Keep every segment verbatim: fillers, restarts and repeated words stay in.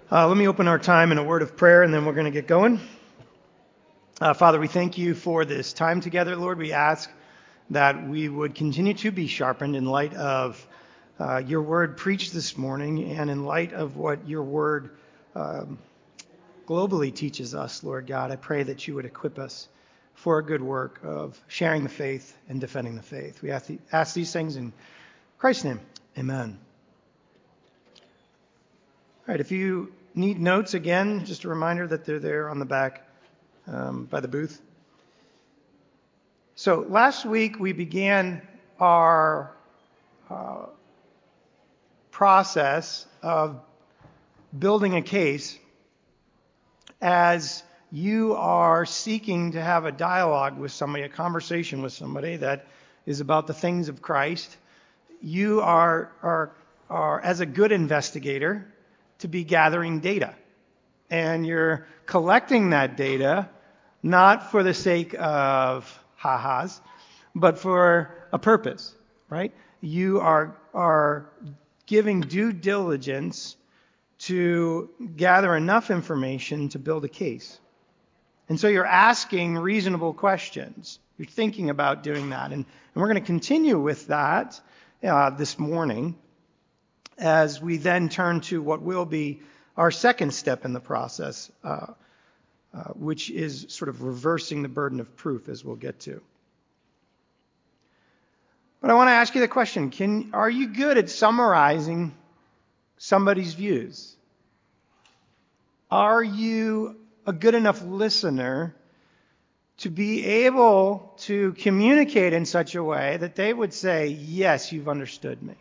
Uh, let me open our time in a word of prayer, and then we're going to get going. Uh, Father, we thank you for this time together, Lord. We ask that we would continue to be sharpened in light of uh, your word preached this morning and in light of what your word um, globally teaches us, Lord God. I pray that you would equip us for a good work of sharing the faith and defending the faith. We ask, the, ask these things in Christ's name. Amen. All right, if you need notes, again, just a reminder that they're there on the back um, by the booth. So last week we began our uh, process of building a case as you are seeking to have a dialogue with somebody, a conversation with somebody that is about the things of Christ. You are, are, are as a good investigator, to be gathering data. And you're collecting that data not for the sake of ha-has, but for a purpose, right? You are, are giving due diligence to gather enough information to build a case. And so you're asking reasonable questions. You're thinking about doing that. And, and we're going to continue with that uh, this morning, as we then turn to what will be our second step in the process, uh, uh, which is sort of reversing the burden of proof, as we'll get to. But I want to ask you the question, can, are you good at summarizing somebody's views? Are you a good enough listener to be able to communicate in such a way that they would say, yes, you've understood me?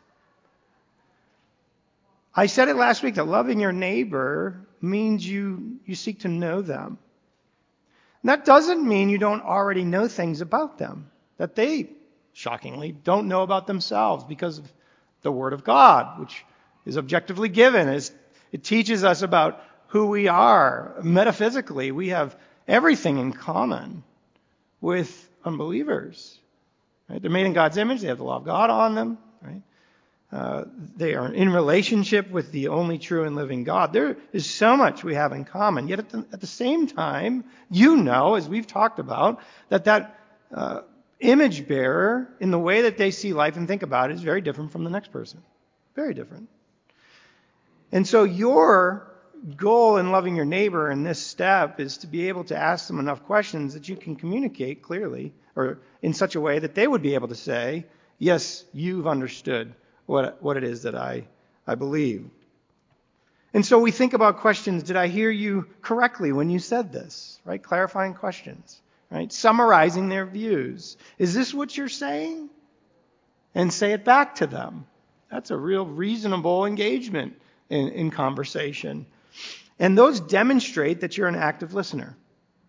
I said it last week that loving your neighbor means you, you seek to know them. And that doesn't mean you don't already know things about them that they, shockingly, don't know about themselves because of the Word of God, which is objectively given. It's, it teaches us about who we are. Metaphysically, we have everything in common with unbelievers. Right? They're made in God's image. They have the law of God on them. Right? Uh, they are in relationship with the only true and living God. There is so much we have in common. Yet at the, at the same time, you know, as we've talked about, that that uh, image bearer, in the way that they see life and think about it, is very different from the next person. Very different. And so your goal in loving your neighbor in this step is to be able to ask them enough questions that you can communicate clearly, or in such a way that they would be able to say, yes, you've understood what what it is that I, I believe. And so we think about questions. Did I hear you correctly when you said this? Right? Clarifying questions. Right? Summarizing their views. Is this what you're saying? And say it back to them. That's a real reasonable engagement in, in conversation. And those demonstrate that you're an active listener.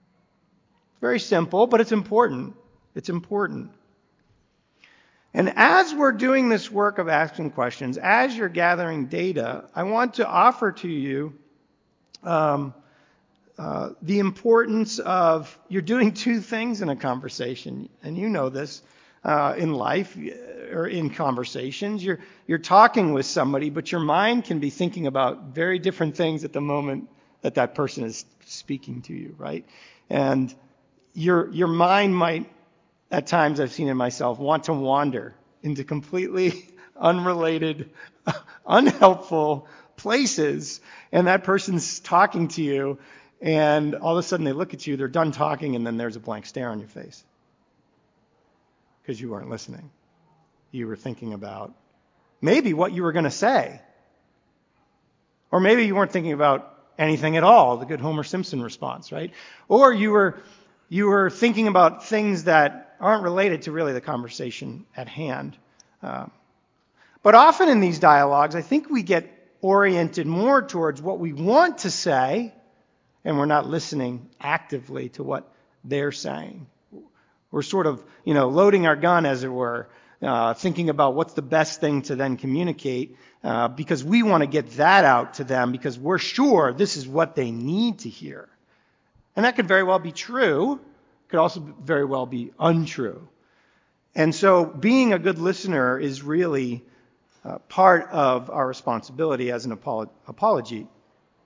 Very simple, but it's important. It's important. And as we're doing this work of asking questions, as you're gathering data, I want to offer to you um, uh, the importance of, you're doing two things in a conversation, and you know this uh, in life or in conversations. You're, you're talking with somebody, but your mind can be thinking about very different things at the moment that that person is speaking to you, right? And your your mind might, at times I've seen in myself, want to wander into completely unrelated, unhelpful places. And that person's talking to you, and all of a sudden they look at you, they're done talking, and then there's a blank stare on your face. Because you weren't listening. You were thinking about maybe what you were going to say. Or maybe you weren't thinking about anything at all, the good Homer Simpson response, right? Or you were you were thinking about things that aren't related to really the conversation at hand. Uh, but often in these dialogues, I think we get oriented more towards what we want to say, and we're not listening actively to what they're saying. We're sort of, you know, loading our gun, as it were, uh, thinking about what's the best thing to then communicate, uh, because we want to get that out to them because we're sure this is what they need to hear. And that could very well be true. Could also very well be untrue. And so being a good listener is really uh, part of our responsibility as an apolo- apology.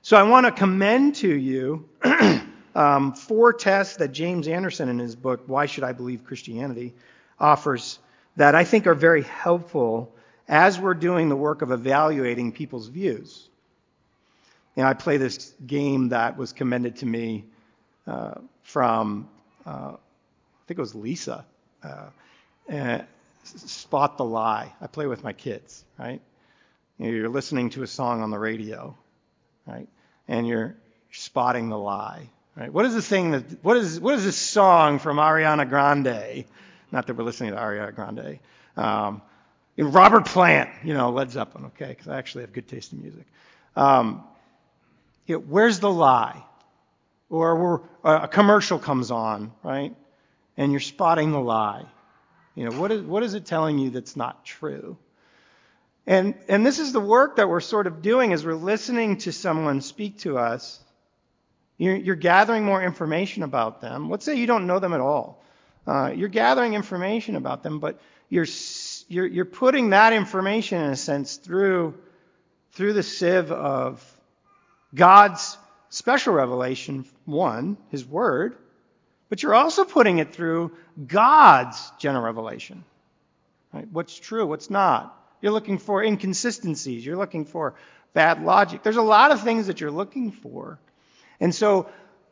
So I want to commend to you um, four tests that James Anderson in his book, Why Should I Believe Christianity, offers that I think are very helpful as we're doing the work of evaluating people's views. You know, I play this game that was commended to me uh, from, uh, I think it was Lisa, uh, uh, Spot the Lie. I play with my kids, right? You know, you're listening to a song on the radio, right? And you're spotting the lie, right? What is the thing that, what is, what is this song from Ariana Grande? Not that we're listening to Ariana Grande. Um, Robert Plant, you know, Led Zeppelin, okay, because I actually have good taste in music. Um, you know, where's the lie? Or we're, a commercial comes on, right? And you're spotting the lie. You know, what is, what is it telling you that's not true? And, and this is the work that we're sort of doing as we're listening to someone speak to us. You're, you're gathering more information about them. Let's say you don't know them at all. Uh, you're gathering information about them, but you're, you're, you're putting that information, in a sense, through, through the sieve of God's special revelation, one, His Word, but you're also putting it through God's general revelation. Right? What's true, what's not. You're looking for inconsistencies. You're looking for bad logic. There's a lot of things that you're looking for. And so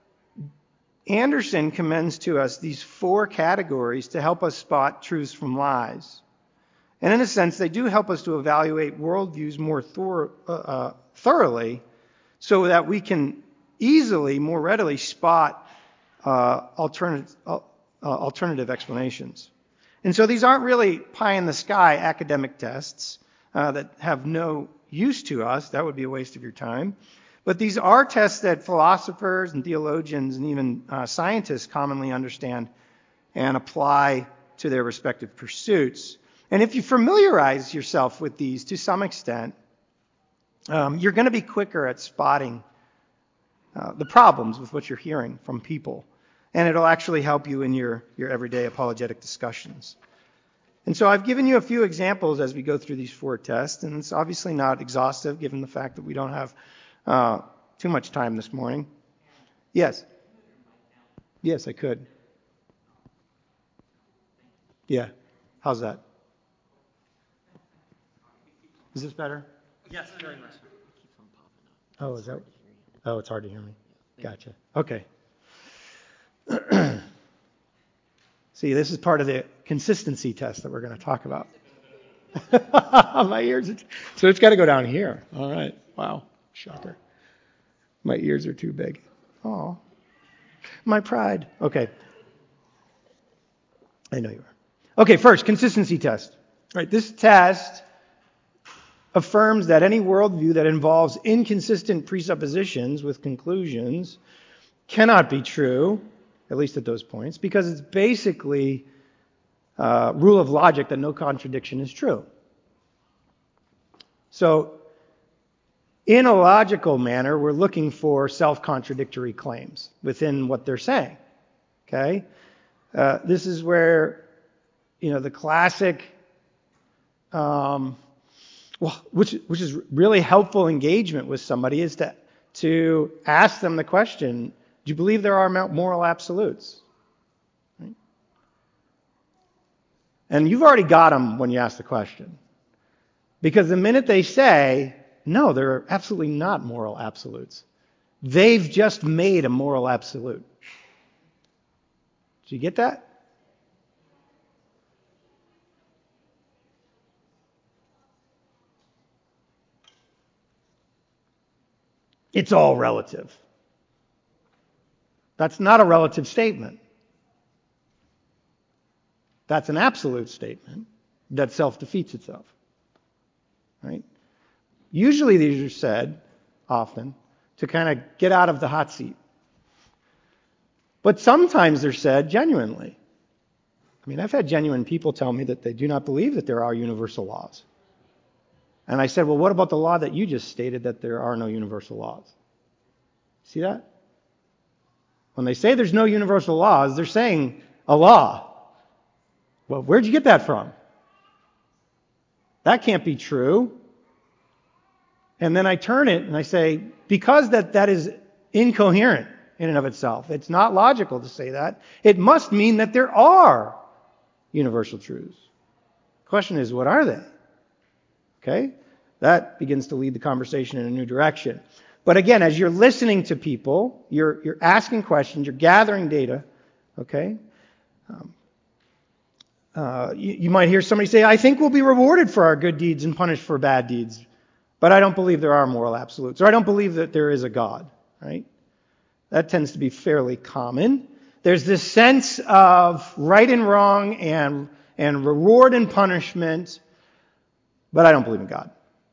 Anderson commends to us these four categories to help us spot truths from lies. And in a sense, they do help us to evaluate worldviews more thor- uh, uh, thoroughly so that we can easily, more readily spot uh, alternative, uh, alternative explanations. And so these aren't really pie-in-the-sky academic tests uh, that have no use to us. That would be a waste of your time. But these are tests that philosophers and theologians and even uh, scientists commonly understand and apply to their respective pursuits. And if you familiarize yourself with these to some extent, um, you're going to be quicker at spotting uh, the problems with what you're hearing from people. And it'll actually help you in your, your everyday apologetic discussions. And so I've given you a few examples as we go through these four tests, and it's obviously not exhaustive given the fact that we don't have uh, too much time this morning. Yes? Yes, I could. Yeah. How's that? Is this better? Yes, very much. Oh, is that? Oh, it's hard to hear me. Gotcha. Okay. See, this is part of the consistency test that we're going to talk about. My ears are t- so it's got to go down here. All right. Wow. Shocker. My ears are too big. Oh. My pride. Okay. I know you are. Okay, first, consistency test. All right, this test affirms that any worldview that involves inconsistent presuppositions with conclusions cannot be true, at least at those points, because it's basically a rule of logic that no contradiction is true. So, in a logical manner, we're looking for self-contradictory claims within what they're saying. Okay? Uh, this is where, you know, the classic, um, well, which which is really helpful engagement with somebody is to to ask them the question: do you believe there are moral absolutes? Right? And you've already got them when you ask the question, because the minute they say no, there are absolutely not moral absolutes, they've just made a moral absolute. Did you get that? It's all relative. That's not a relative statement. That's an absolute statement that self-defeats itself. Right? Usually these are said, often, to kind of get out of the hot seat. But sometimes they're said genuinely. I mean, I've had genuine people tell me that they do not believe that there are universal laws. And I said, well, what about the law that you just stated that there are no universal laws? See that? When they say there's no universal laws, they're saying a law. Well, where'd you get that from? That can't be true. And then I turn it and I say, because that, that is incoherent in and of itself, it's not logical to say that, it must mean that there are universal truths. The question is, what are they? Okay? That begins to lead the conversation in a new direction. But again, as you're listening to people, you're, you're asking questions, you're gathering data, okay? Um, uh, you, you might hear somebody say, I think we'll be rewarded for our good deeds and punished for bad deeds. But I don't believe there are moral absolutes, or I don't believe that there is a God, right? That tends to be fairly common. There's this sense of right and wrong and, and reward and punishment, but I don't believe in God.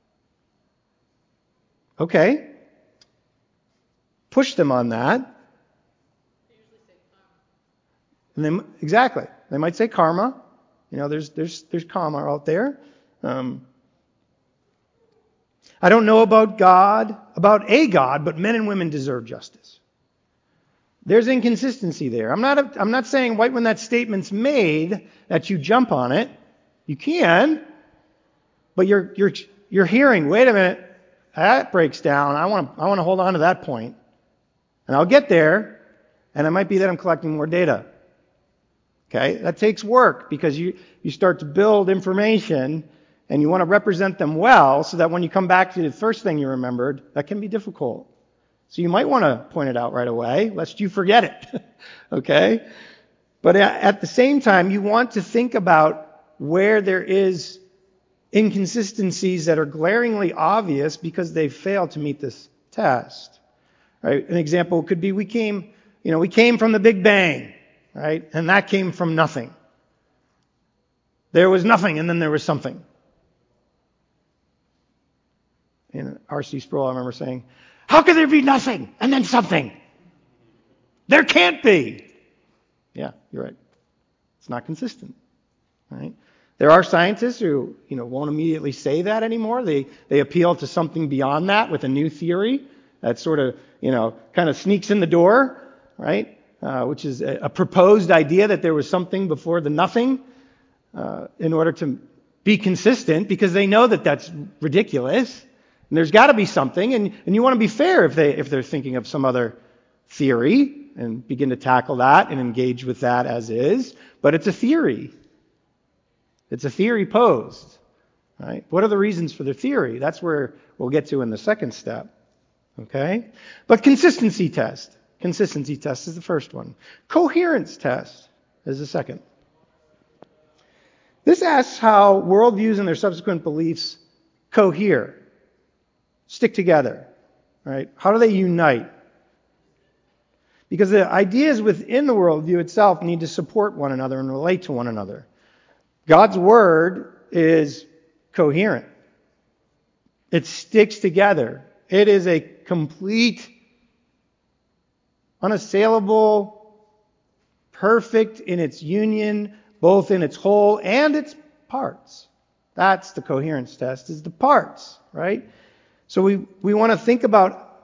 Okay. Push them on that. And they, exactly. They might say karma. You know, there's there's there's karma out there. Um, I don't know about God, about a God, but men and women deserve justice. There's inconsistency there. I'm not a, I'm not saying right when that statement's made that you jump on it. You can, but you're you're you're hearing, wait a minute, that breaks down. I want to I want to hold on to that point. And I'll get there, and it might be that I'm collecting more data. Okay? That takes work because you, you start to build information and you want to represent them well so that when you come back to the first thing you remembered, that can be difficult. So you might want to point it out right away, lest you forget it. Okay? But at the same time, you want to think about where there is inconsistencies that are glaringly obvious because they fail to meet this test. Right? An example could be we came, you know, we came from the Big Bang, right? And that came from nothing. There was nothing and then there was something. And R C Sproul, I remember saying, how could there be nothing and then something? There can't be. Yeah, you're right. It's not consistent, right? There are scientists who, you know, won't immediately say that anymore. They they appeal to something beyond that with a new theory that sort of, you know, kind of sneaks in the door, right? Uh, which is a, a proposed idea that there was something before the nothing uh, in order to be consistent, because they know that that's ridiculous. And there's got to be something, and, and you want to be fair if they if they're thinking of some other theory and begin to tackle that and engage with that as is. But it's a theory. It's a theory posed, right? What are the reasons for the theory? That's where we'll get to in the second step. Okay? But consistency test. Consistency test is the first one. Coherence test is the second. This asks how worldviews and their subsequent beliefs cohere, stick together, right? How do they unite? Because the ideas within the worldview itself need to support one another and relate to one another. God's word is coherent. It sticks together. It is a complete, unassailable, perfect in its union, both in its whole and its parts. That's the coherence test, is the parts, right? So we, we want to think about,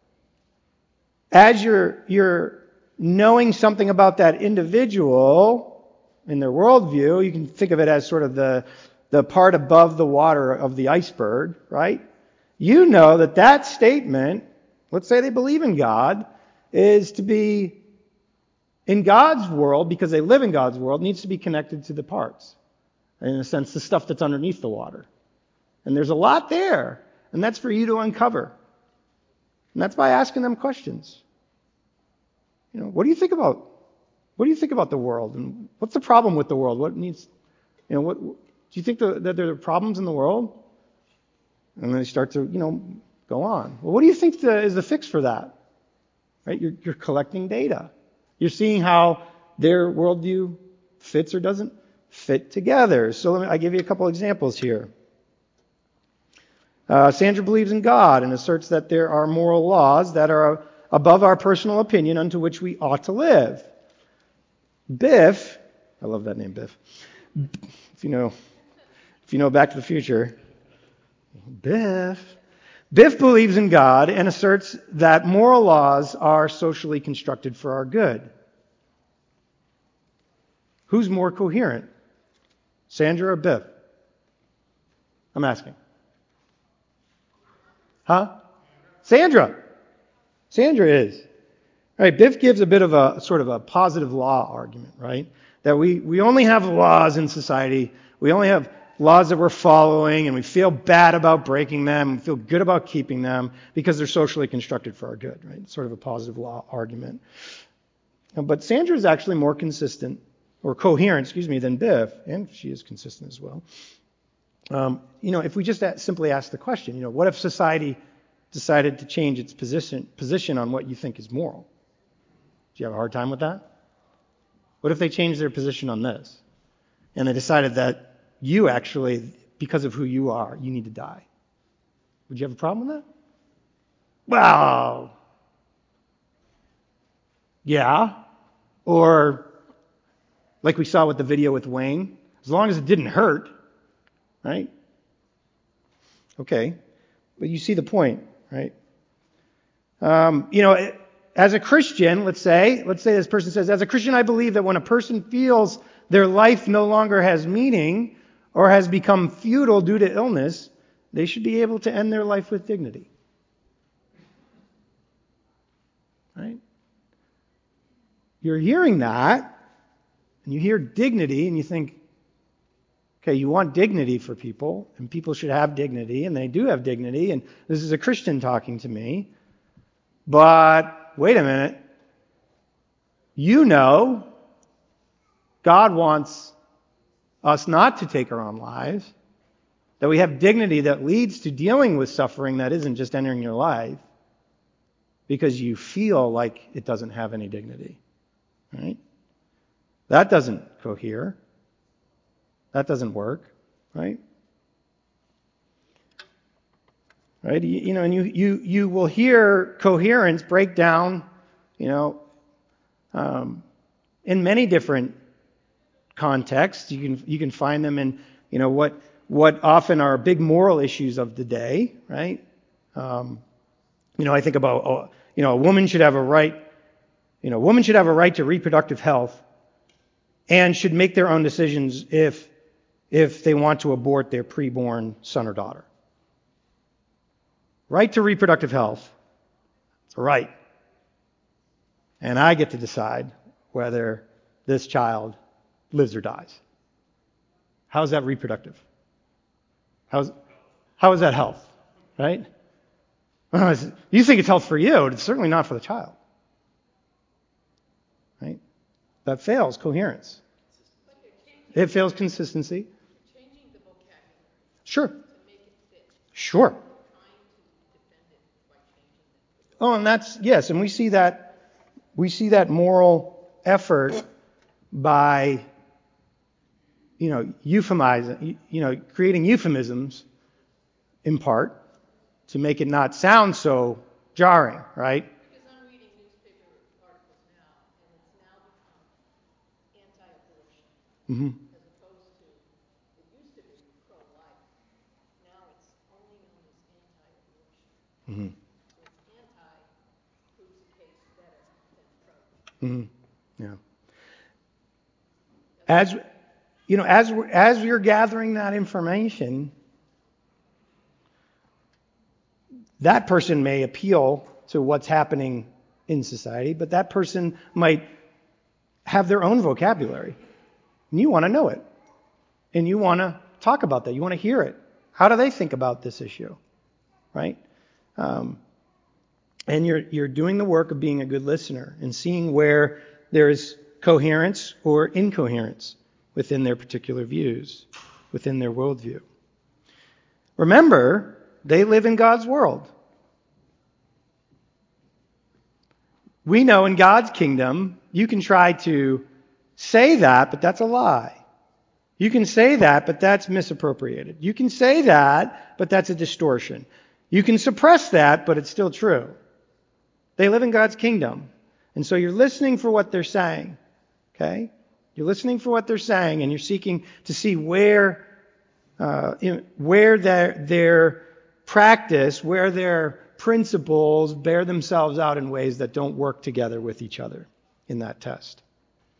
as you're, you're knowing something about that individual in their worldview, you can think of it as sort of the, the part above the water of the iceberg, right? You know that that statement, let's say they believe in God, is to be in God's world, because they live in God's world, needs to be connected to the parts. In a sense, the stuff that's underneath the water. And there's a lot there, and that's for you to uncover. And that's by asking them questions. You know, what do you think about, what do you think about the world? And what's the problem with the world? What needs, you know, what, do you think the, that there are problems in the world? And then they start to, you know, go on. Well, what do you think the, is the fix for that? Right? You're, you're collecting data. You're seeing how their worldview fits or doesn't fit together. So let me, I give you a couple examples here. Uh, Sandra believes in God and asserts that there are moral laws that are above our personal opinion unto which we ought to live. Biff, I love that name, Biff. If you know, if you know Back to the Future, Biff. Biff believes in God and asserts that moral laws are socially constructed for our good. Who's more coherent? Sandra or Biff? I'm asking. Huh? Sandra. Sandra is. All right, Biff gives a bit of a sort of a positive law argument, right? That we, we only have laws in society. We only have laws that we're following, and we feel bad about breaking them, and feel good about keeping them because they're socially constructed for our good, right? It's sort of a positive law argument. But Sandra is actually more consistent, or coherent, excuse me, than Biff, and she is consistent as well. Um, you know, if we just simply ask the question, you know, what if society decided to change its position position on what you think is moral? Do you have a hard time with that? What if they changed their position on this, and they decided that you actually, because of who you are, you need to die? Would you have a problem with that? Well, yeah. Or, like we saw with the video with Wayne, as long as it didn't hurt, right? Okay. But you see the point, right? Um, you know, as a Christian, let's say, let's say this person says, as a Christian, I believe that when a person feels their life no longer has meaning or has become futile due to illness, they should be able to end their life with dignity. Right? You're hearing that, and you hear dignity, and you think, okay, you want dignity for people, and people should have dignity, and they do have dignity, and this is a Christian talking to me. But wait a minute. You know God wants us not to take our own lives, that we have dignity that leads to dealing with suffering that isn't just entering your life because you feel like it doesn't have any dignity. Right? That doesn't cohere. That doesn't work. Right? Right? You, you know, and you, you, you will hear coherence break down, you know, um, in many different contexts. You can you can find them in, you know, what what often are big moral issues of the day, right? Um, you know, I think about, oh, you know, a woman should have a right, you know, a woman should have a right to reproductive health, and should make their own decisions if if they want to abort their preborn son or daughter. Right to reproductive health. It's a right. And I get to decide whether this child lives or dies. How is that reproductive? How's, how is that health? Right? You think it's health for you, it's certainly not for the child. Right? That fails coherence. It fails consistency. Sure. Sure. Oh, and that's, yes, and we see that, we see that moral effort by, you know, euphemizing, you know, creating euphemisms in part to make it not sound so jarring, right? Because I'm reading newspaper articles now, and it's now become anti-abortion, Mm-hmm. as opposed to, it used to be pro-life. Now it's only known as anti-abortion. Mm-hmm. So it's anti proves the case better than pro. Mm-hmm. Yeah. As you know, as we're, as you're gathering that information, that person may appeal to what's happening in society, but that person might have their own vocabulary. And you want to know it. And you want to talk about that. You want to hear it. How do they think about this issue? Right? Um, and you're you're doing the work of being a good listener and seeing where there's coherence or incoherence within their particular views, within their worldview. Remember, they live in God's world. We know in God's kingdom, you can try to say that, but that's a lie. You can say that, but that's misappropriated. You can say that, but that's a distortion. You can suppress that, but it's still true. They live in God's kingdom. And so you're listening for what they're saying. Okay? You're listening for what they're saying, and you're seeking to see where uh, in, where their, their practice, where their principles bear themselves out in ways that don't work together with each other in that test.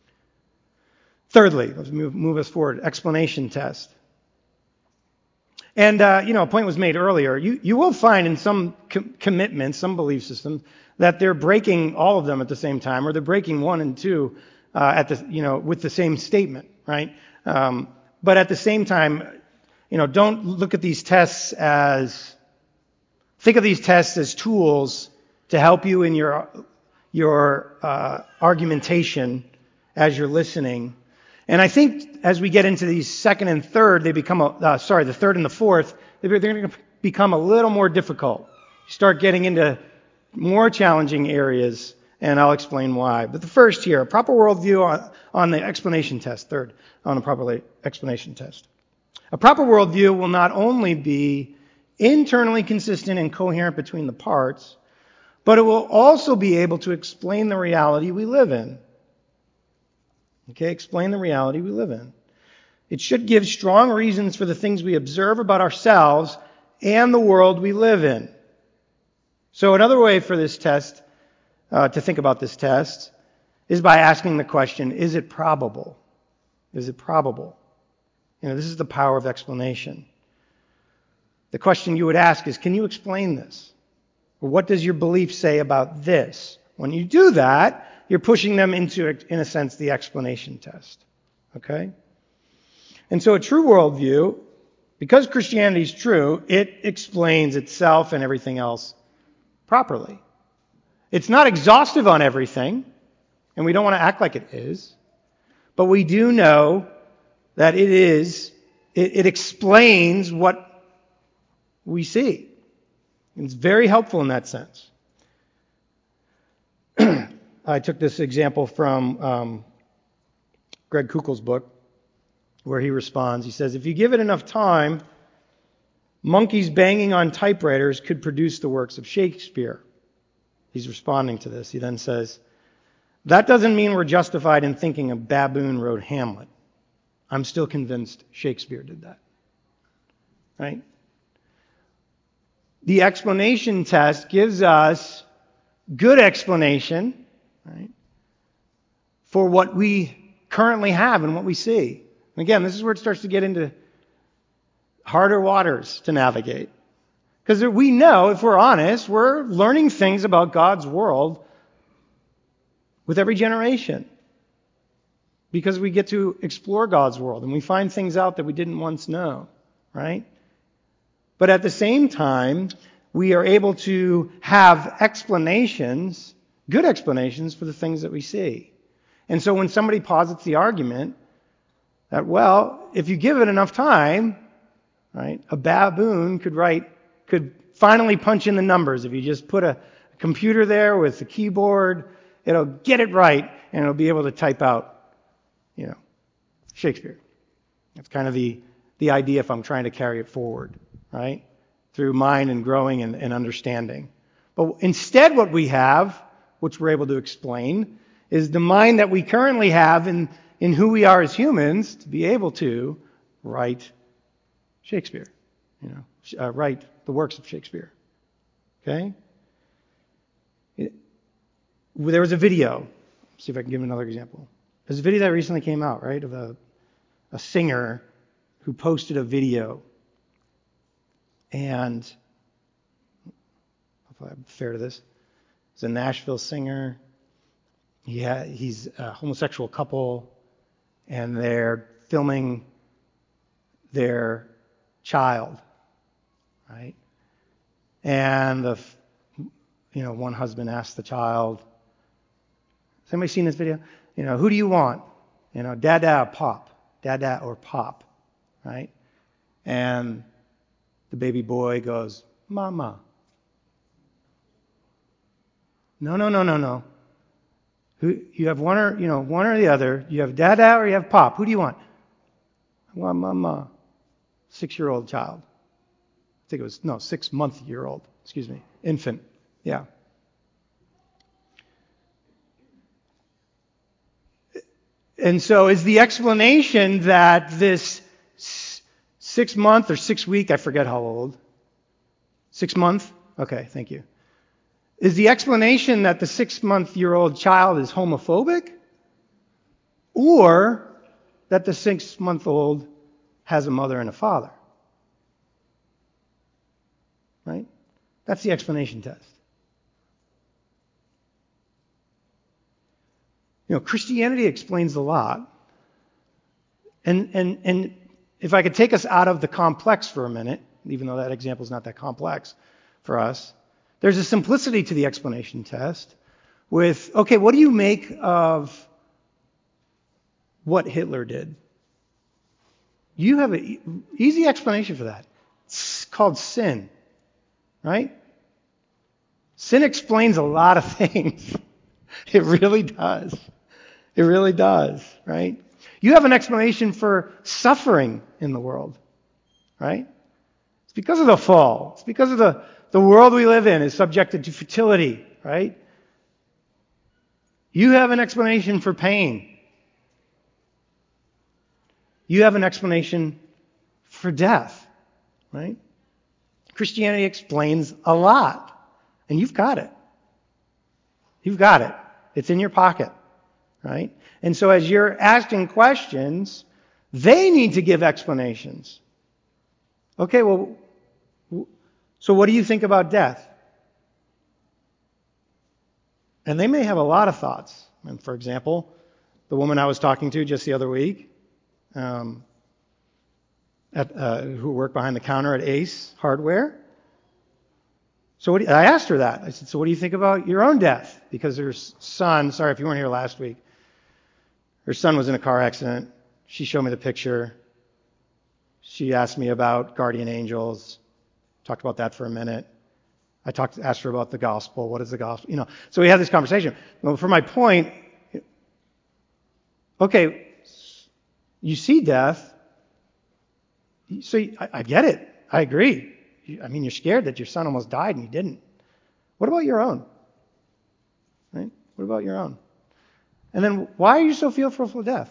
Thirdly, let's move, move us forward. Explanation test. And, uh, you know, a point was made earlier. You, you will find in some com- commitments, some belief systems, that they're breaking all of them at the same time, or they're breaking one and two uh, at the, you know, with the same statement, right? Um, but at the same time, you know, don't look at these tests as, think of these tests as tools to help you in your, your uh, argumentation as you're listening. And I think as we get into these second and third, they become, a, uh, sorry, the third and the fourth, they're going to become a little more difficult. You start getting into more challenging areas, and I'll explain why. But the first here, a proper worldview on, on the explanation test, third, on a proper explanation test. A proper worldview will not only be internally consistent and coherent between the parts, but it will also be able to explain the reality we live in. Okay, explain the reality we live in. It should give strong reasons for the things we observe about ourselves and the world we live in. So another way for this test, uh, to think about this test, is by asking the question, is it probable? Is it probable? You know, this is the power of explanation. The question you would ask is, can you explain this? Or what does your belief say about this? When you do that, you're pushing them into, in a sense, the explanation test. Okay? And so a true worldview, because Christianity is true, it explains itself and everything else properly. It's not exhaustive on everything, and we don't want to act like it is, but we do know that it is, it, it explains what we see. It's very helpful in that sense. I took this example from um, Greg Kuchel's book, where he responds. He says, if you give it enough time, monkeys banging on typewriters could produce the works of Shakespeare. He's responding to this. He then says, that doesn't mean we're justified in thinking a baboon wrote Hamlet. I'm still convinced Shakespeare did that. Right? The explanation test gives us good explanation, right, for what we currently have and what we see. And again, this is where it starts to get into harder waters to navigate. Because we know, if we're honest, we're learning things about God's world with every generation. Because we get to explore God's world and we find things out that we didn't once know, right? But at the same time, we are able to have explanations, good explanations for the things that we see. And so when somebody posits the argument that, well, if you give it enough time, right, a baboon could write, could finally punch in the numbers. If you just put a computer there with a keyboard, it'll get it right and it'll be able to type out, you know, Shakespeare. That's kind of the, the idea if I'm trying to carry it forward, right? Through mind and growing and, and understanding. But instead what we have, which we're able to explain, is the mind that we currently have in, in who we are as humans to be able to write Shakespeare. You know, uh, write the works of Shakespeare. Okay? It, there was a video. Let's see if I can give another example. There's a video that recently came out, right, of a, a singer who posted a video. And hopefully I'm fair to this. He's a Nashville singer. He ha- he's a homosexual couple, and they're filming their child, right? And the, you know, one husband asked the child, "Has anybody seen this video? You know, who do you want? You know, dada or pop, dada or pop, right?" And the baby boy goes, "Mama." No, no, no, no, no. Who, you have one or, you know, one or the other. You have dada or you have pop. Who do you want? I want mama. Six-year-old child. I think it was, no, six-month-year-old. Excuse me. Infant. Yeah. And so is the explanation that this six-month or six-week, I forget how old. Six-month? Okay, thank you. Is the explanation that the six-month-year-old child is homophobic? Or that the six-month-old has a mother and a father? That's the explanation test. You know, Christianity explains a lot. And, and, and if I could take us out of the complex for a minute, even though that example is not that complex for us, there's a simplicity to the explanation test with, okay, what do you make of what Hitler did? You have an easy explanation for that. It's called sin, right? Sin explains a lot of things. It really does. It really does, right? You have an explanation for suffering in the world, right? It's because of the fall. It's because of the, the world we live in is subjected to futility, right? You have an explanation for pain. You have an explanation for death, right? Christianity explains a lot, and you've got it. You've got it. It's in your pocket, right? And so as you're asking questions, they need to give explanations. Okay, well, so what do you think about death? And they may have a lot of thoughts. And for example, the woman I was talking to just the other week, um, at, uh, who worked behind the counter at Ace Hardware. So what do you, I asked her that. I said, so what do you think about your own death? Because her son, sorry if you weren't here last week, her son was in a car accident. She showed me the picture. She asked me about guardian angels. Talked about that for a minute. I talked, asked her about the gospel. What is the gospel? You know, so we had this conversation. Well, for my point, okay, you see death. So I, I get it. I agree. I mean, you're scared that your son almost died and you didn't. What about your own? Right? What about your own? And then why are you so fearful of death?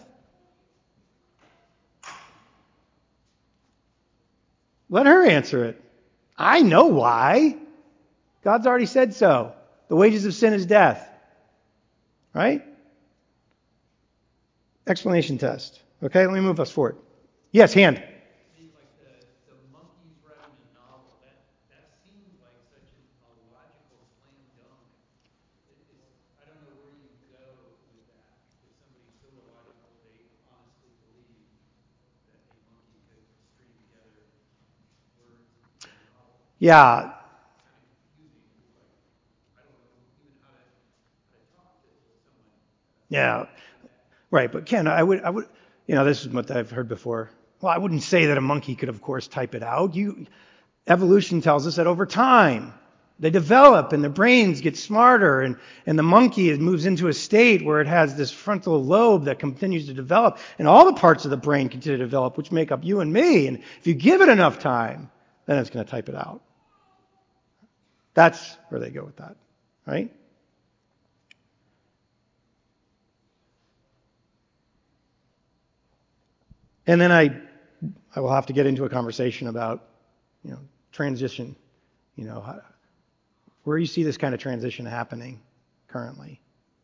Let her answer it. I know why. God's already said so. The wages of sin is death. Right? Explanation test. Okay, let me move us forward. Yes, hand. Yeah. Yeah. Right, but Ken, I would, I would, you know, this is what I've heard before. Well, I wouldn't say that a monkey could, of course, type it out. You, evolution tells us that over time, they develop and their brains get smarter, and, and the monkey moves into a state where it has this frontal lobe that continues to develop, and all the parts of the brain continue to develop, which make up you and me. And if you give it enough time, then it's going to type it out. That's where they go with that, right? And then I, I will have to get into a conversation about, you know, transition. You know, how, where you see this kind of transition happening currently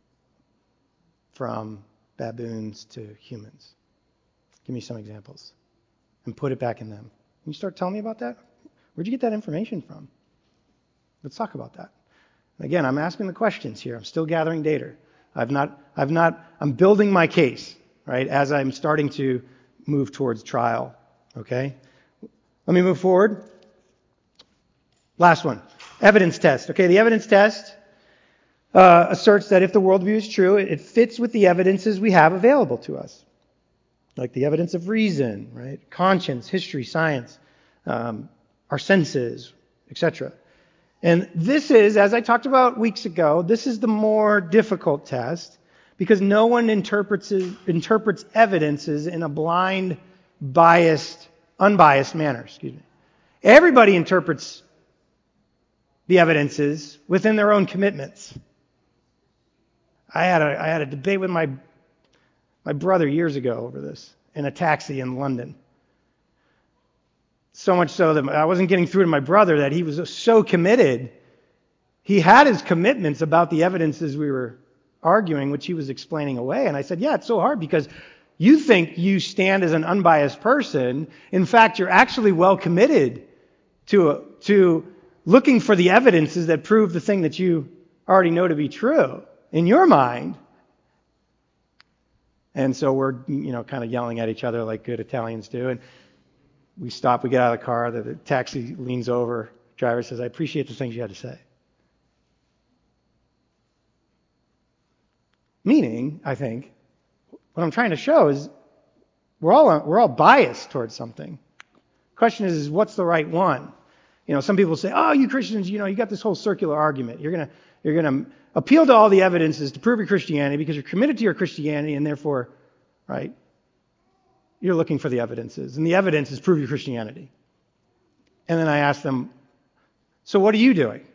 from baboons to humans. Give me some examples and put it back in them. Can you start telling me about that? Where'd you get that information from? Let's talk about that. And again, I'm asking the questions here. I'm still gathering data. I've not, I've not, I'm building my case, right, as I'm starting to move towards trial. Okay? Let me move forward. Last one. Evidence test. Okay, the evidence test uh, asserts that if the worldview is true, it fits with the evidences we have available to us. Like the evidence of reason, right? Conscience, history, science, um, our senses, et cetera. And this is, as I talked about weeks ago, this is the more difficult test because no one interprets interprets evidences in a blind, biased, unbiased manner. Excuse me. Everybody interprets the evidences within their own commitments. I had a I had a debate with my my brother years ago over this in a taxi in London. So much so that I wasn't getting through to my brother that he was so committed. He had his commitments about the evidences we were arguing, which he was explaining away. And I said, yeah, it's so hard because you think you stand as an unbiased person. In fact, you're actually well committed to, to looking for the evidences that prove the thing that you already know to be true in your mind. And so we're, you know, kind of yelling at each other like good Italians do. And we stop, we get out of the car, the, the taxi leans over, driver says, I appreciate the things you had to say. Meaning, I think, what I'm trying to show is we're all we're all biased towards something. The question is, is what's the right one? You know, some people say, oh, you Christians, you know, you got this whole circular argument. You're gonna you're gonna appeal to all the evidences to prove your Christianity because you're committed to your Christianity, and therefore, right, you're looking for the evidences. And the evidences prove your Christianity. And then I ask them, so what are you doing?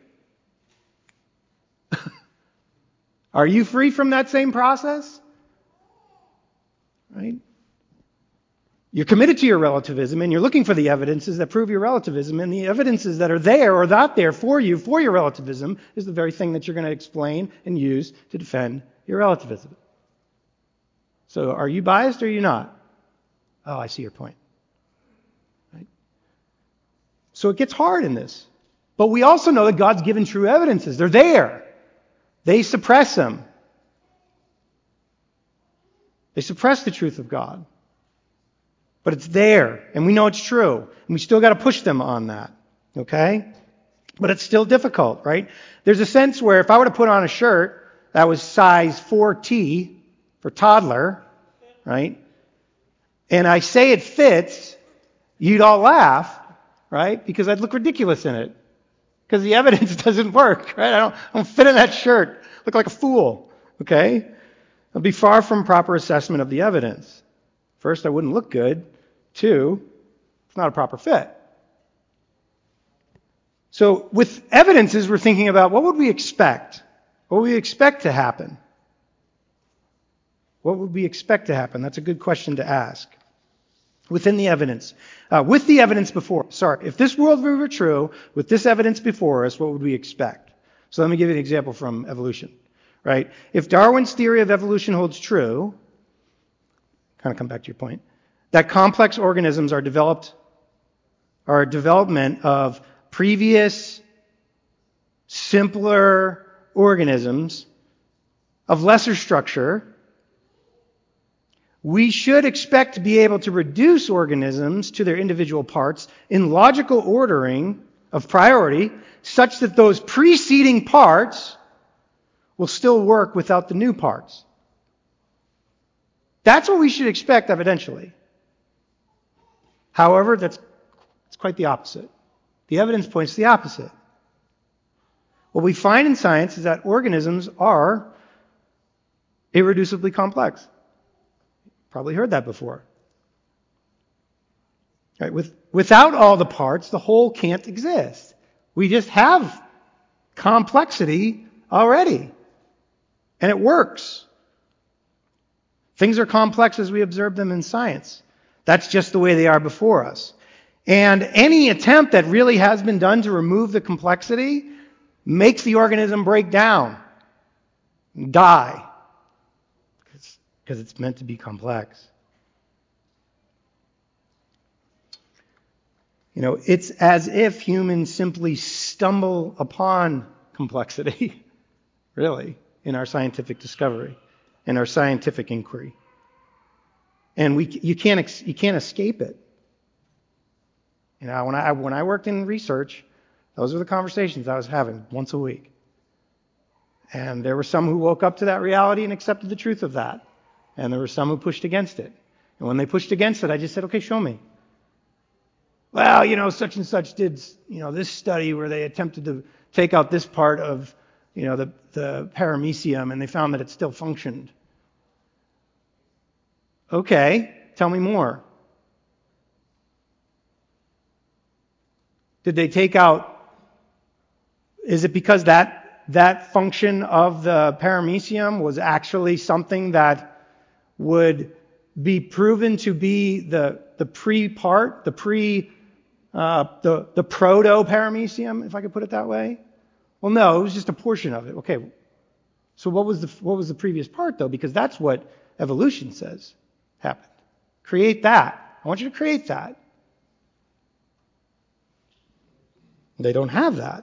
Are you free from that same process? Right? You're committed to your relativism, and you're looking for the evidences that prove your relativism, and the evidences that are there or not there for you for your relativism is the very thing that you're going to explain and use to defend your relativism. So are you biased or are you not? Oh, I see your point. Right? So it gets hard in this. But we also know that God's given true evidences. They're there. They suppress them. They suppress the truth of God. But it's there, and we know it's true. And we still got to push them on that. Okay? But it's still difficult, right? There's a sense where if I were to put on a shirt that was size four T for toddler, right? And I say it fits, you'd all laugh, right? Because I'd look ridiculous in it. Because the evidence doesn't work, right? I don't, I don't fit in that shirt. Look like a fool, okay? It'll be far from proper assessment of the evidence. First, I wouldn't look good. Two, it's not a proper fit. So with evidences, we're thinking about what would we expect? What would we expect to happen? What would we expect to happen? That's a good question to ask. Within the evidence. Uh, with the evidence before, sorry, if this worldview were true, with this evidence before us, what would we expect? So let me give you an example from evolution, right? If Darwin's theory of evolution holds true, kind of come back to your point, that complex organisms are developed, are a development of previous, simpler organisms of lesser structure, we should expect to be able to reduce organisms to their individual parts in logical ordering of priority, such that those preceding parts will still work without the new parts. That's what we should expect evidentially. However, that's, that's quite the opposite. The evidence points to the opposite. What we find in science is that organisms are irreducibly complex. Probably heard that before. Right? With, without all the parts, the whole can't exist. We just have complexity already. And it works. Things are complex as we observe them in science. That's just the way they are before us. And any attempt that really has been done to remove the complexity makes the organism break down, and die. Because it's meant to be complex. You know, it's as if humans simply stumble upon complexity, really, in our scientific discovery, in our scientific inquiry. And we, you can't, you can't escape it. You know, when I, when I worked in research, those were the conversations I was having once a week. And there were some who woke up to that reality and accepted the truth of that. And there were some who pushed against it. And when they pushed against it, I just said, okay, show me. Well, you know, such and such did, you know, this study where they attempted to take out this part of, you know, the, the paramecium, and they found that it still functioned. Okay, tell me more. Did they take out, is it because that, that function of the paramecium was actually something that would be proven to be the, the pre-part, the pre, uh, the, the proto-paramecium, if I could put it that way? Well, no, it was just a portion of it. Okay, so what was the, what was the previous part, though? Because that's what evolution says happened. Create that. I want you to create that. They don't have that.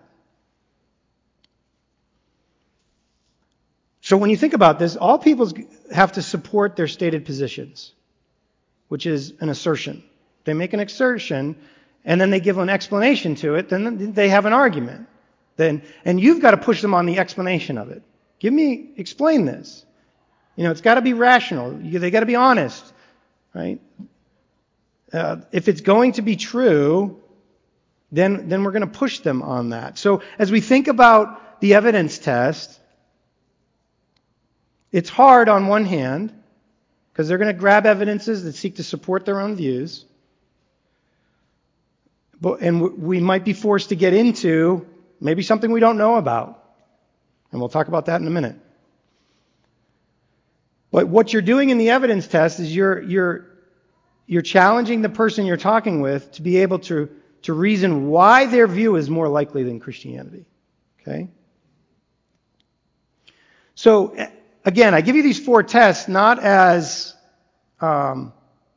So when you think about this, all peoples have to support their stated positions, which is an assertion. They make an assertion, and then they give an explanation to it, then they have an argument. Then, and you've got to push them on the explanation of it. Give me, explain this. You know, it's got to be rational. You, they got to be honest, right? Uh, if it's going to be true, then, then we're going to push them on that. So as we think about the evidence test, it's hard on one hand, because they're going to grab evidences that seek to support their own views. But, and we might be forced to get into maybe something we don't know about. And we'll talk about that in a minute. But what you're doing in the evidence test is you're, you're, you're challenging the person you're talking with to be able to, to reason why their view is more likely than Christianity. Okay? So, again, I give you these four tests not as um,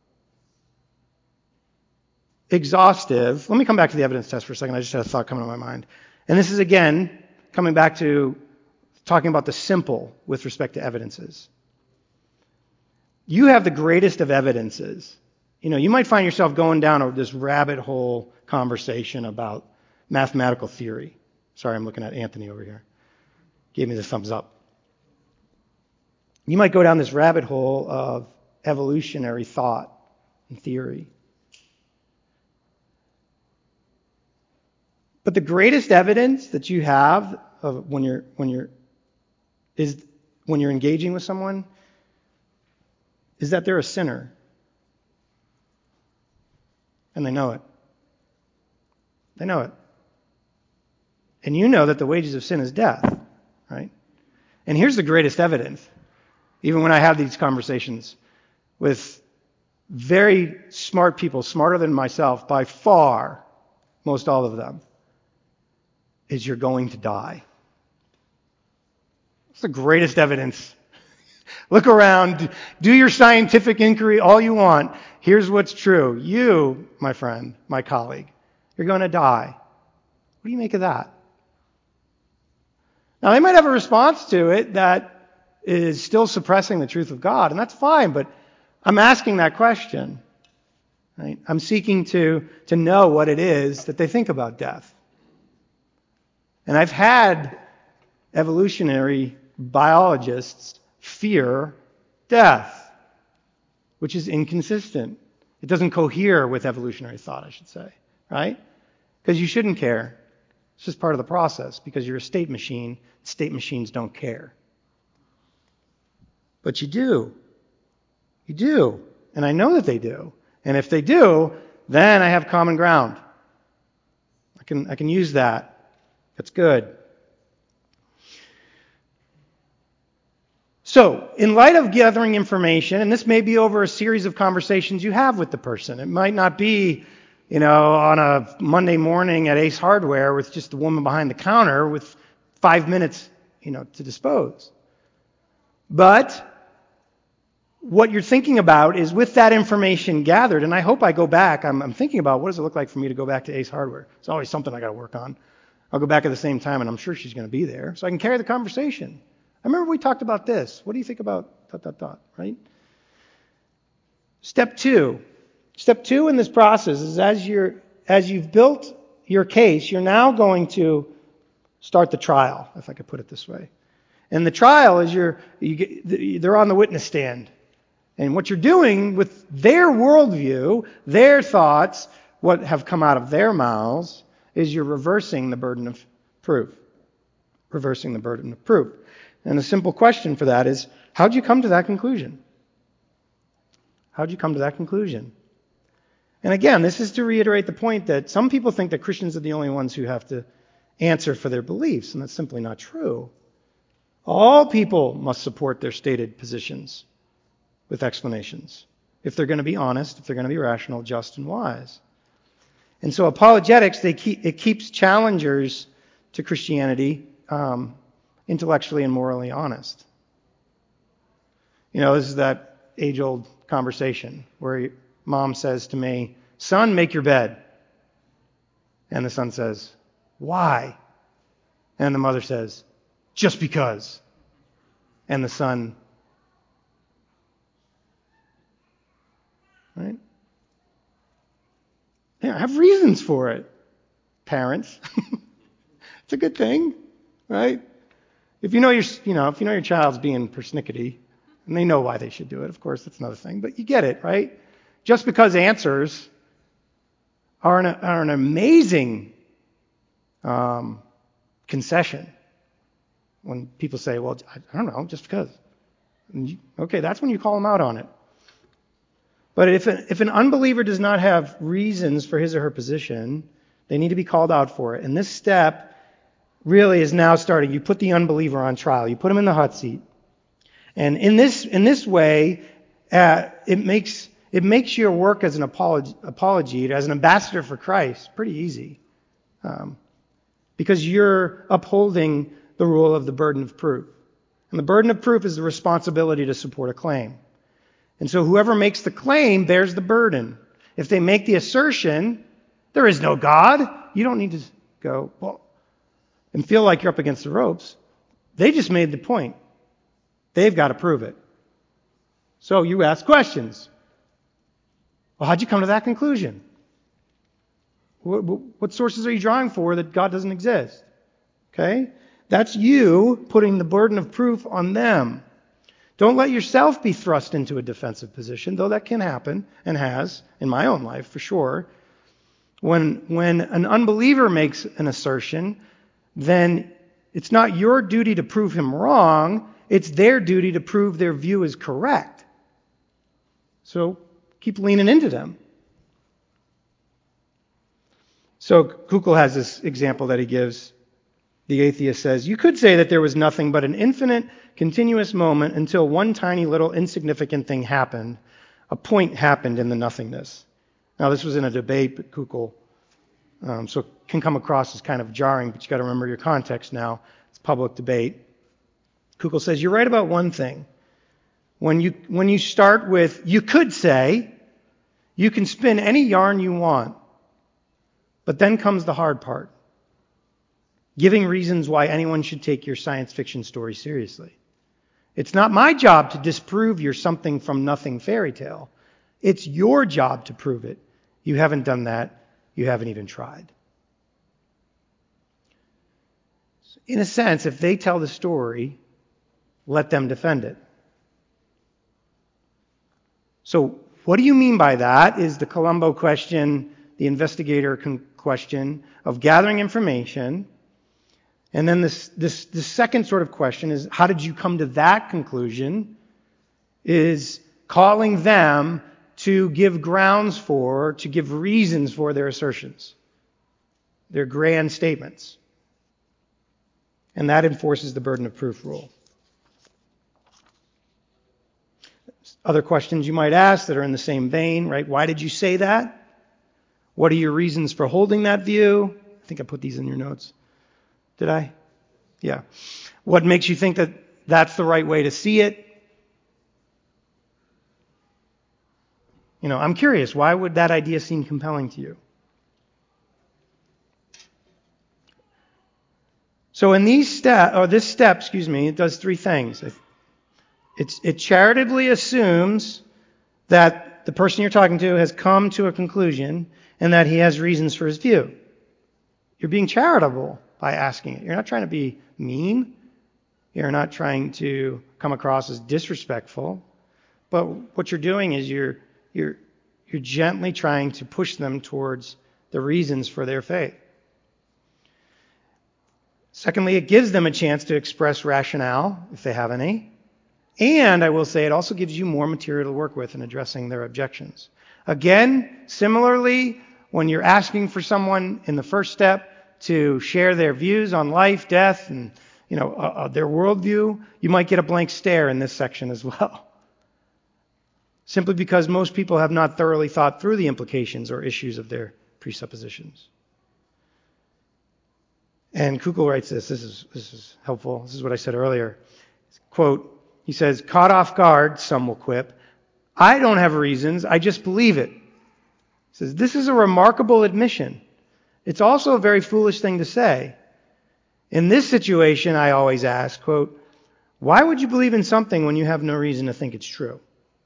exhaustive. Let me come back to the evidence test for a second. I just had a thought coming to my mind. And this is, again, coming back to talking about the simple with respect to evidences. You have the greatest of evidences. You know, you might find yourself going down this rabbit hole conversation about mathematical theory. Sorry, I'm looking at Anthony over here. Gave me the thumbs up. You might go down this rabbit hole of evolutionary thought and theory. But the greatest evidence that you have of when you're when you're is when you're engaging with someone is that they're a sinner. And they know it. They know it. And you know that the wages of sin is death, right? And here's the greatest evidence. Even when I have these conversations with very smart people, smarter than myself by far, most all of them, is you're going to die. It's the greatest evidence. Look around, do your scientific inquiry all you want. Here's what's true. You, my friend, my colleague, you're going to die. What do you make of that? Now, they might have a response to it that is still suppressing the truth of God, and that's fine, but I'm asking that question. Right? I'm seeking to, to know what it is that they think about death. And I've had evolutionary biologists fear death, which is inconsistent. It doesn't cohere with evolutionary thought, I should say, right? Because you shouldn't care. It's just part of the process, because you're a state machine. State machines don't care. But you do. You do. And I know that they do. And if they do, then I have common ground. I can, I can use that. That's good. So, in light of gathering information, and this may be over a series of conversations you have with the person. It might not be, you know, on a Monday morning at Ace Hardware with just the woman behind the counter with five minutes, you know, to dispose. But what you're thinking about is with that information gathered, and I hope I go back, I'm, I'm thinking about what does it look like for me to go back to Ace Hardware. It's always something I got to work on. I'll go back at the same time, and I'm sure she's going to be there, so I can carry the conversation. I remember we talked about this. What do you think about dot, dot, dot, right? Step two. Step two in this process is as you're, as you've built your case, you're now going to start the trial, if I could put it this way. And the trial is you're, you get, they're on the witness stand. And what you're doing with their worldview, their thoughts, what have come out of their mouths, is you're reversing the burden of proof. Reversing the burden of proof. And the simple question for that is, how'd you come to that conclusion? How'd you come to that conclusion? And again, this is to reiterate the point that some people think that Christians are the only ones who have to answer for their beliefs, and that's simply not true. All people must support their stated positions with explanations, if they're going to be honest, if they're going to be rational, just, and wise. And so apologetics, they keep, it keeps challengers to Christianity um, intellectually and morally honest. You know, this is that age-old conversation where mom says to me, "Son, make your bed." And the son says, Why? And the mother says, just because. And the son, right? Yeah, have reasons for it, parents. It's a good thing, right? If you know your, you know, if you know your child's being persnickety, and they know why they should do it, of course, that's another thing. But you get it, right? Just because answers are an, are an amazing um, concession. When people say, well, I don't know, just because. You, okay, that's when you call them out on it. But if, a, if an unbeliever does not have reasons for his or her position, they need to be called out for it. And this step really is now starting. You put the unbeliever on trial. You put him in the hot seat. And in this in this way, uh, it makes it makes your work as an apolog- apologete, as an ambassador for Christ, pretty easy. Um, because you're upholding the rule of the burden of proof. And the burden of proof is the responsibility to support a claim. And so whoever makes the claim bears the burden. If they make the assertion, there is no God, you don't need to go, well, and feel like you're up against the ropes. They just made the point. They've got to prove it. So you ask questions. Well, how'd you come to that conclusion? What, what sources are you drawing for that God doesn't exist? Okay? That's you putting the burden of proof on them. Don't let yourself be thrust into a defensive position, though that can happen and has in my own life for sure. When, when an unbeliever makes an assertion, then it's not your duty to prove him wrong. It's their duty to prove their view is correct. So keep leaning into them. So Kukul has this example that he gives. The atheist says, you could say that there was nothing but an infinite, continuous moment until one tiny little insignificant thing happened. A point happened in the nothingness. Now, this was in a debate, but Kukul, um, so it can come across as kind of jarring, but you got to remember your context now. It's public debate. Kukul says, you're right about one thing. When you, when you start with, you could say, you can spin any yarn you want. But then comes the hard part. Giving reasons why anyone should take your science fiction story seriously. It's not my job to disprove your something from nothing fairy tale. It's your job to prove it. You haven't done that. You haven't even tried. In a sense, if they tell the story, let them defend it. So what do you mean by that is the Columbo question, the investigator con- question of gathering information. And then this, this, this second sort of question is, how did you come to that conclusion? Is calling them to give grounds for, to give reasons for their assertions, their grand statements. And that enforces the burden of proof rule. Other questions you might ask that are in the same vein, right? Why did you say that? What are your reasons for holding that view? I think I put these in your notes. Did I? Yeah. What makes you think that that's the right way to see it? You know, I'm curious, why would that idea seem compelling to you? So in these step, or this step, excuse me, it does three things. It's, it charitably assumes that the person you're talking to has come to a conclusion and that he has reasons for his view. You're being charitable by asking it. You're not trying to be mean. You're not trying to come across as disrespectful. But what you're doing is you're you're you're gently trying to push them towards the reasons for their faith. Secondly, it gives them a chance to express rationale, if they have any. And I will say it also gives you more material to work with in addressing their objections. Again, similarly, when you're asking for someone in the first step to share their views on life, death, and you know uh, uh, their worldview, you might get a blank stare in this section as well. Simply because most people have not thoroughly thought through the implications or issues of their presuppositions. And Kukul writes this. This is, this is helpful. This is what I said earlier. Quote, he says, caught off guard, some will quip. I don't have reasons. I just believe it. He says, this is a remarkable admission. It's also a very foolish thing to say. In this situation, I always ask, quote, why would you believe in something when you have no reason to think it's true?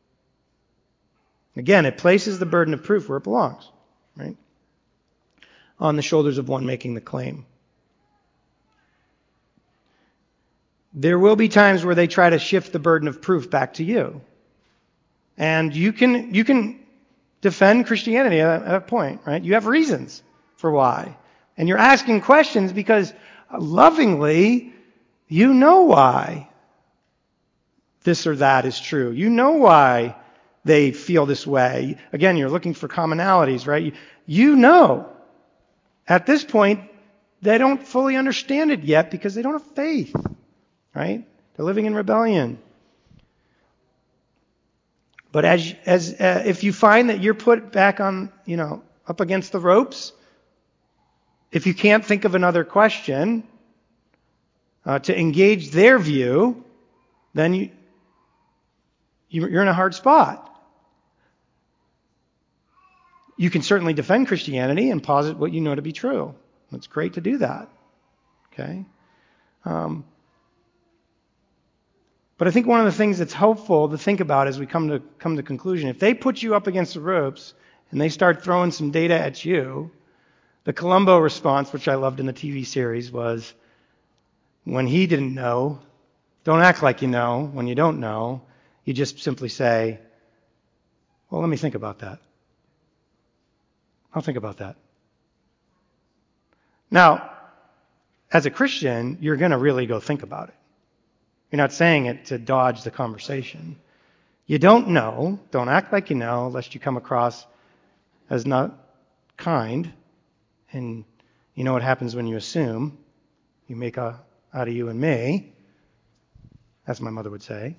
Again, it places the burden of proof where it belongs, right? On the shoulders of one making the claim. There will be times where they try to shift the burden of proof back to you. And you can you can defend Christianity at that, at that point, right? You have reasons for why. And you're asking questions because lovingly, you know why this or that is true. You know why they feel this way. Again, you're looking for commonalities, right? You, you know. At this point, they don't fully understand it yet because they don't have faith, right? They're living in rebellion. But as as uh, if you find that you're put back on, you know, up against the ropes, if you can't think of another question uh, to engage their view, then you you're in a hard spot. You can certainly defend Christianity and posit what you know to be true. It's great to do that. Okay. Um, But I think one of the things that's helpful to think about as we come to come to conclusion, if they put you up against the ropes and they start throwing some data at you, the Columbo response, which I loved in the T V series, was when he didn't know, don't act like you know. When you don't know, you just simply say, well, let me think about that. I'll think about that. Now, as a Christian, you're going to really go think about it. You're not saying it to dodge the conversation. You don't know. Don't act like you know, lest you come across as not kind. And you know what happens when you assume. You make a out of you and me, as my mother would say.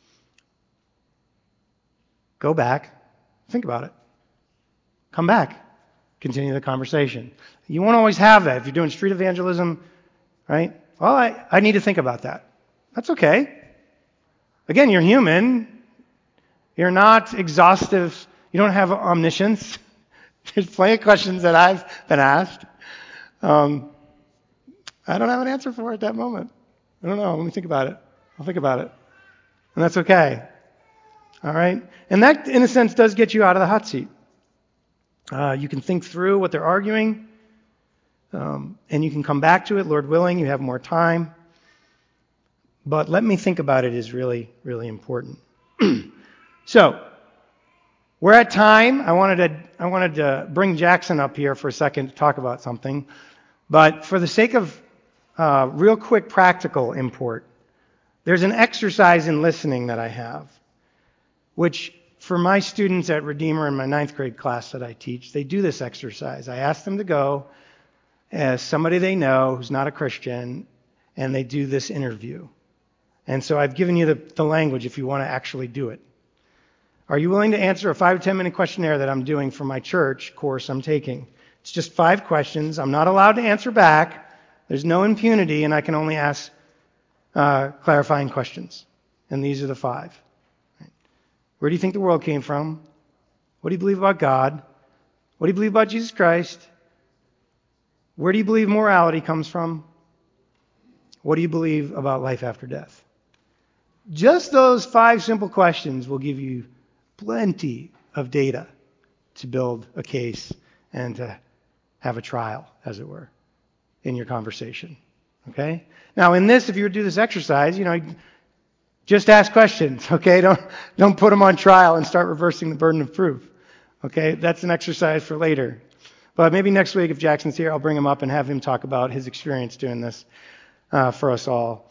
Go back. Think about it. Come back. Continue the conversation. You won't always have that. If you're doing street evangelism, right? Well, I, I need to think about that. That's okay. Again, you're human. You're not exhaustive. You don't have omniscience. There's plenty of questions that I've been asked. Um, I don't have an answer for it at that moment. I don't know. Let me think about it. I'll think about it. And that's okay. All right? And that, in a sense, does get you out of the hot seat. Uh, you can think through what they're arguing, um, and you can come back to it, Lord willing. You have more time. But let me think about it is really, really important. So, we're at time. I wanted to I wanted to bring Jackson up here for a second to talk about something. But for the sake of uh, real quick practical import, there's an exercise in listening that I have, which for my students at Redeemer in my ninth grade class that I teach, they do this exercise. I ask them to go as somebody they know who's not a Christian, and they do this interview. And so I've given you the, the language if you want to actually do it. Are you willing to answer a five to ten minute questionnaire that I'm doing for my church course I'm taking? It's just five questions. I'm not allowed to answer back. There's no impunity, and I can only ask uh, clarifying questions. And these are the five. Where do you think the world came from? What do you believe about God? What do you believe about Jesus Christ? Where do you believe morality comes from? What do you believe about life after death? Just those five simple questions will give you plenty of data to build a case and to have a trial, as it were, in your conversation. Okay? Now, in this, if you were to do this exercise, you know, just ask questions, okay? Don't don't put them on trial and start reversing the burden of proof. Okay? That's an exercise for later. But maybe next week, if Jackson's here, I'll bring him up and have him talk about his experience doing this uh, for us all.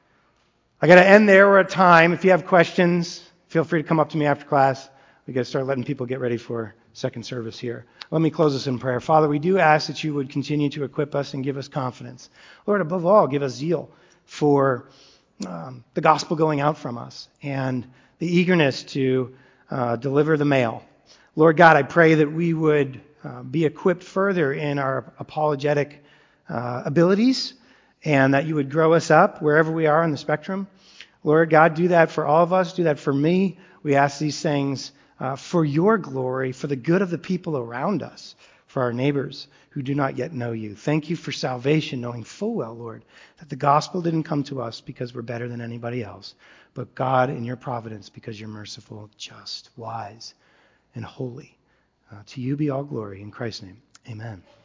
I got to end there. We're at time. If you have questions, feel free to come up to me after class. We got to start letting people get ready for second service here. Let me close this in prayer. Father, we do ask that you would continue to equip us and give us confidence. Lord, above all, give us zeal for um, the gospel going out from us and the eagerness to uh, deliver the mail. Lord God, I pray that we would uh, be equipped further in our apologetic uh, abilities and that you would grow us up wherever we are on the spectrum. Lord God, do that for all of us. Do that for me. We ask these things uh, for your glory, for the good of the people around us, for our neighbors who do not yet know you. Thank you for salvation, knowing full well, Lord, that the gospel didn't come to us because we're better than anybody else, but God in your providence because you're merciful, just, wise, and holy. Uh, to you be all glory. In Christ's name, amen.